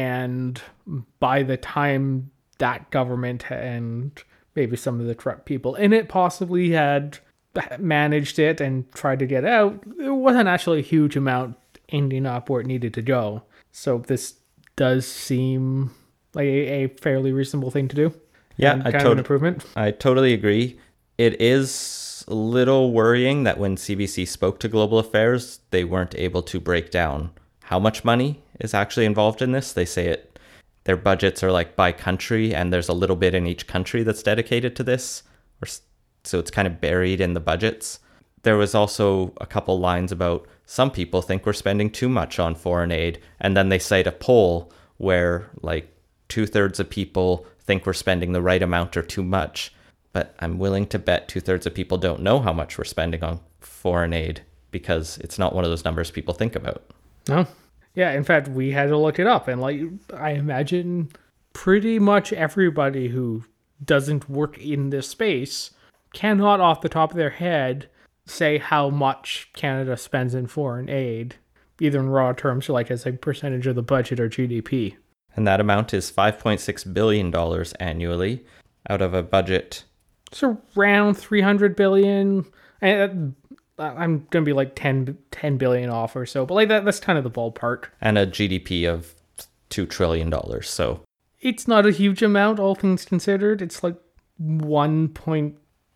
and by the time that government and maybe some of the corrupt people in it possibly had managed it and tried to get out, there wasn't actually a huge amount ending up where it needed to go. So this does seem like a, a fairly reasonable thing to do. Yeah, and I kind tot- of an improvement. I totally agree. It is a little worrying that when C B C spoke to Global Affairs, they weren't able to break down how much money is actually involved in this. They say it, their budgets are like by country, and there's a little bit in each country that's dedicated to this, or so it's kind of buried in the budgets. There was also a couple lines about some people think we're spending too much on foreign aid, and then they cite a poll where like two thirds of people think we're spending the right amount or too much. But I'm willing to bet two thirds of people don't know how much we're spending on foreign aid, because it's not one of those numbers people think about. No. Yeah, in fact, we had to look it up, and like I imagine pretty much everybody who doesn't work in this space cannot off the top of their head say how much Canada spends in foreign aid, either in raw terms or like as a percentage of the budget or G D P. And that amount is five point six billion dollars annually out of a budget. It's around three hundred billion dollars. And I'm going to be like ten, ten billion off or so, but like that, that's kind of the ballpark. And a G D P of two trillion dollars. So it's not a huge amount, all things considered. It's like one point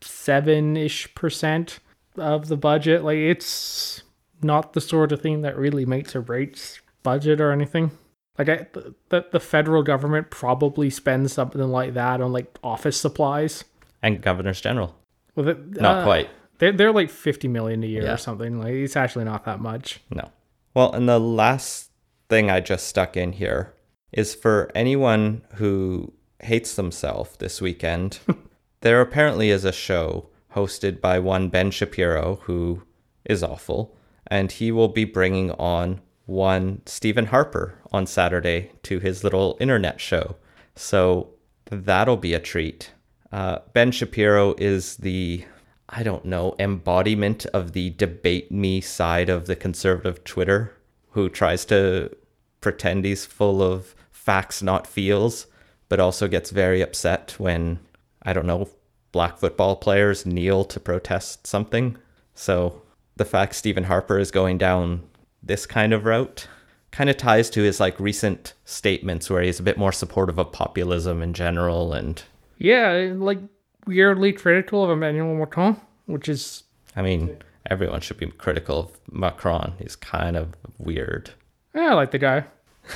seven-ish percent of the budget. Like, it's not the sort of thing that really makes or breaks budget or anything. Like, I, the, the federal government probably spends something like that on like office supplies. And governors general. Well, it, not uh, quite. They're, they're like fifty million a year Yeah. or something. Like, it's actually not that much. No. Well, and the last thing I just stuck in here is for anyone who hates themselves this weekend. There apparently is a show hosted by one Ben Shapiro, who is awful, and he will be bringing on one Stephen Harper on Saturday to his little internet show. So that'll be a treat. Uh, Ben Shapiro is the, I don't know, embodiment of the debate me side of the conservative Twitter, who tries to pretend he's full of facts, not feels, but also gets very upset when, I don't know, black football players kneel to protest something. So the fact Stephen Harper is going down this kind of route kind of ties to his like recent statements where he's a bit more supportive of populism in general. And yeah, like weirdly critical of Emmanuel Macron, which is, I mean, everyone should be critical of Macron. He's kind of weird. yeah, I like the guy.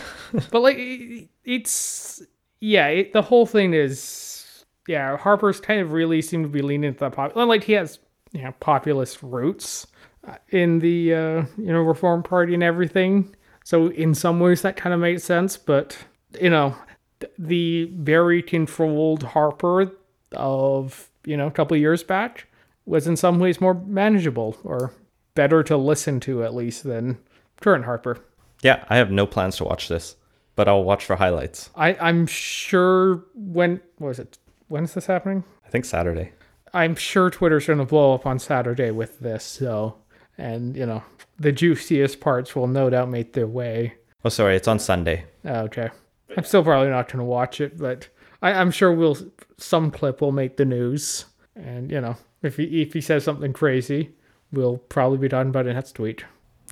But like, it's, yeah, it, the whole thing is, yeah, Harper's kind of really seemed to be leaning into that pop. Like, he has, you know, populist roots in the, uh, you know, Reform Party and everything. So in some ways that kind of makes sense. But, you know, the very controlled Harper of, you know, a couple of years back was in some ways more manageable, or better to listen to at least, than current Harper. Yeah, I have no plans to watch this, but I'll watch for highlights. I, I'm sure when, what was it? When is this happening? I think Saturday. I'm sure Twitter's going to blow up on Saturday with this, so, and, you know, the juiciest parts will no doubt make their way. Oh, sorry, it's on Sunday. Oh, okay. I'm still probably not going to watch it, but I, I'm sure we'll, some clip will make the news. And, you know, if he, if he says something crazy, we'll probably be talking about it next week.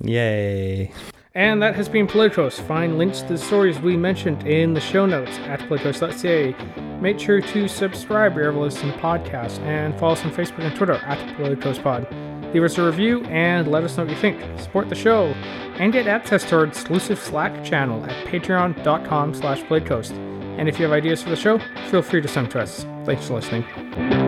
Yay. And that has been Politicos. Find links to the stories we mentioned in the show notes at politicos dot c a. Make sure to subscribe wherever you listen to podcasts, and follow us on Facebook and Twitter at PoliticosPod. Leave us a review and let us know what you think. Support the show and get access to our exclusive Slack channel at patreon dot com slash politicos. And if you have ideas for the show, feel free to send to us. Thanks for listening.